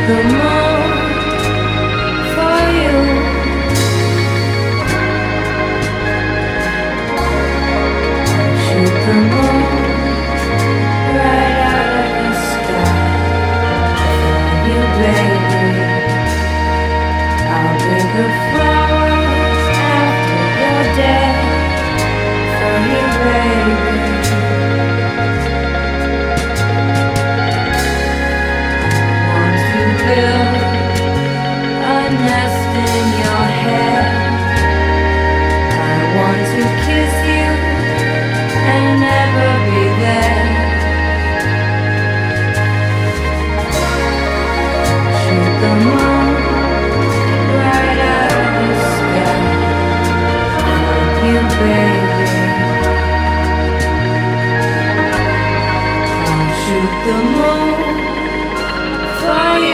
the moon for you. Shoot the moon right out of the sky for you, baby. I'll bring the flowers after your day for you, baby. Build a nest in your hair. I want to kiss you and never be there. Shoot the moon right out of the sky for you, baby. I'll shoot the moon for you.